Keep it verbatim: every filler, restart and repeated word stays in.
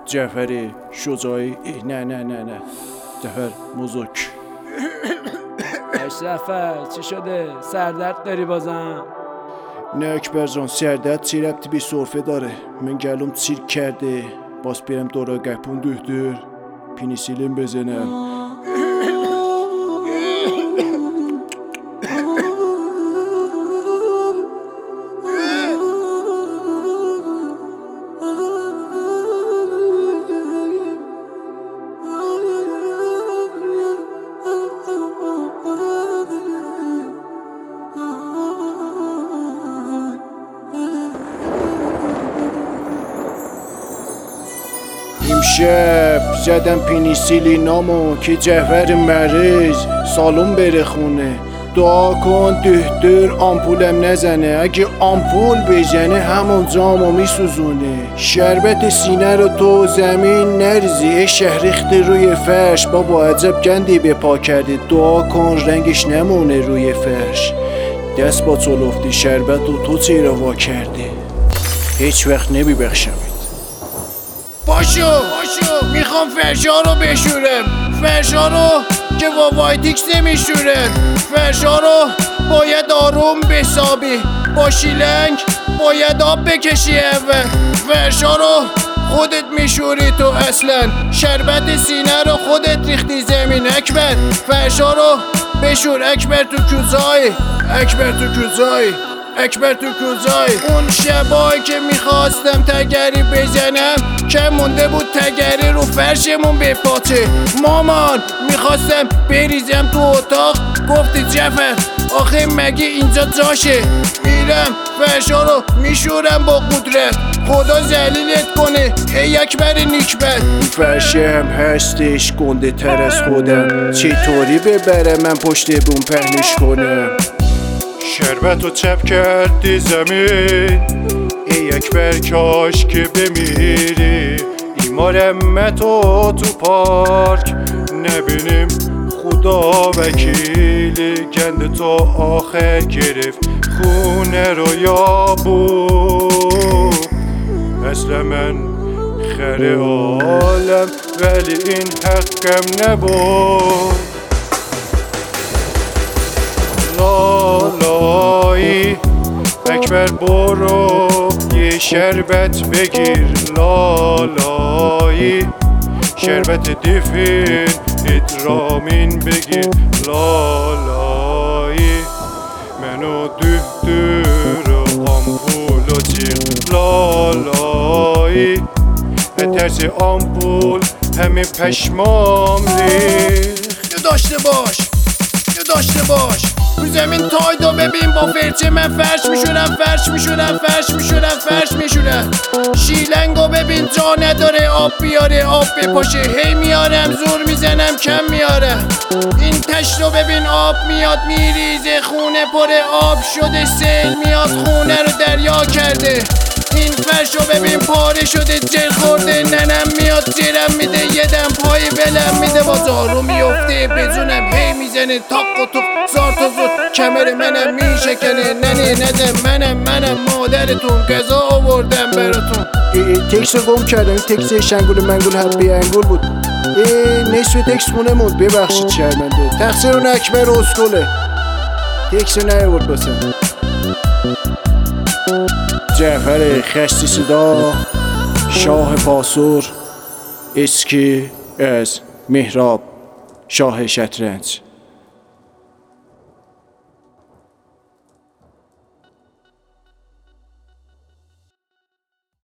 جعفری شجاعی نه نه نه نه جعفر موزوک. اشرفه چی شده؟ سردرد داری بازم؟ نه اکبر جان، سردرد چی ربطی به سرفه داره؟ من گلوم چیرک کرده، باز برم دورا گپون دکتر پنیسیلین بزنم. امشب زدم پنیسیلینامو که جعفر مریض سالون بره خونه. دعا کن دکتر آمپولم نزنه، اگه آمپول بزنه همون جامو میسوزونه. شربت سینه رو تو زمین نریزی، اشک ریخته روی فرش. بابا عجب گندی به پا کرده، دعا کن رنگش نمونه روی فرش. دست با چلفتی شربت رو تو چرا وا کرده؟ هیچ وقت نمیبخشمت. باشو باشو میخوام فرشا رو بشورم، فرشا رو که با وایتیکس نمیشوره. فرشا رو باید آروم بسابی، با شیلنگ باید آب بکشی اول. فرشا رو خودت میشوری تو اصلا، شربت سینه رو خودت ریختی زمین. اکبر فرشا رو بشور، اکبر تو کوزای، اکبر تو کوزای، اکبر تو کوزای. اون شبایی که میخواستم تگری بزنم که مونده بود تگری رو فرشمون بپاچه. مامان میخواستم بریزم تو اتاق، گفتی جعفر آخه مگه اینجا جاشه؟ میرم فرشا رو میشورم با قدرت، خدا ذلیلت کنه ای اکبر نیکبت. فرشه هم هستش گنده تر از خودم، چطوری ببرم من پشت بوم پهنش کنم؟ شربتو چپ کردی زمین، ای اکبر کاش که بمیری. ایمارم تو تو پارک نبینیم، خدا وکیلی. گند تو آخر گرفت خونه رو یابو. اصلا من خر عالم ولی این حقم نبود. لالایی اکبر برو یه شربت بگیر، لالایی شربت دیفین ادرامین بگیر. لالایی منو دکتر آمپول و جیغ، لالایی ترس آمپول همه پشمام ریخت. داشته باش داشته باش رو زمین تایدو ببین، با فرچه من فرش میشونم، فرش میشونم، فرش میشونم، فرش میشونم. شیلنگو ببین جا نداره آب بیاره، آب بپاشه. هی میارم زور میزنم کم میاره. این تشت رو ببین آب میاد میریزه، خونه پر آب شده، سیل میاد خونه رو دریا کرده. این فرش رو ببین پاره شده جر خورده، ننم میاد زیرم میده، یه دم پای بلم میده، با زارو میفته بدونم هی میزنه تاق و توق زار تا زود کمر منم میشکنه. ننه نده منم منم مادرتون غذا آوردم براتون. تکس رو گم کردم، این تکس شنگول منگول حبی انگول بود. نصف تکس خونه موند، ببخشید شرمنده. تقصیر اون اکبر اسکوله، تکس رو نیاورد باسم. جعفر خشتی صدا، شاه پاسور، اسکی از مهراب، شاه شطرنج.